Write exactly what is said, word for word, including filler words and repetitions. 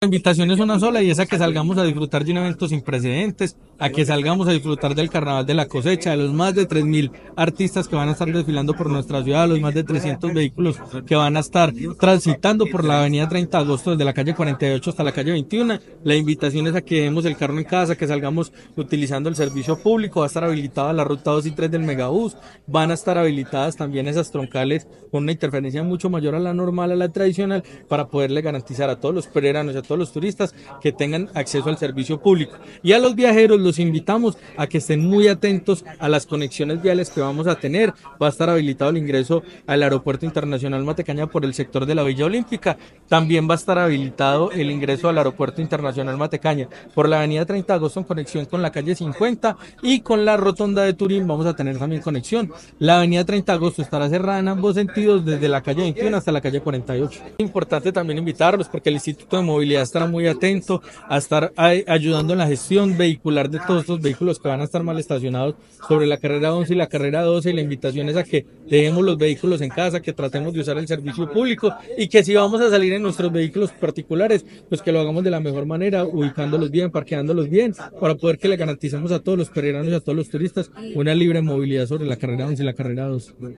La invitación es una sola y es a que salgamos a disfrutar de un evento sin precedentes, a que salgamos a disfrutar del Carnaval de la Cosecha, de los más de tres mil artistas que van a estar desfilando por nuestra ciudad, los más de trescientos vehículos que van a estar transitando por la avenida treinta de agosto desde la calle cuarenta y ocho hasta la calle veintiuno. La invitación es a que dejemos el carro en casa, que salgamos utilizando el servicio público, va a estar habilitada la ruta dos y tres del Megabús, van a estar habilitadas también esas troncales con una interferencia mucho mayor a la normal, a la tradicional, para poderle garantizar a todos los peregrinos y a todos los turistas que tengan acceso al servicio público. Y a los viajeros los invitamos a que estén muy atentos a las conexiones viales que vamos a tener. Va a estar habilitado el ingreso al Aeropuerto Internacional Matecaña por el sector de la Villa Olímpica. También va a estar habilitado el ingreso al Aeropuerto Internacional Matecaña por la avenida treinta de agosto en conexión con la calle cincuenta y con la rotonda de Turín vamos a tener también conexión. La avenida treinta de agosto estará cerrada en ambos sentidos desde la calle veintiuno hasta la calle cuarenta y ocho. Es importante también invitarlos porque el Instituto de Movilidad estará muy atento a estar ayudando en la gestión vehicular de todos estos vehículos que van a estar mal estacionados sobre la carrera once y la carrera doce, y la invitación es a que dejemos los vehículos en casa, que tratemos de usar el servicio público y que si vamos a salir en nuestros vehículos particulares, pues que lo hagamos de la mejor manera, ubicándolos bien, parqueándolos bien, para poder que le garanticemos a todos los peregrinos y a todos los turistas una libre movilidad sobre la carrera once y la carrera doce.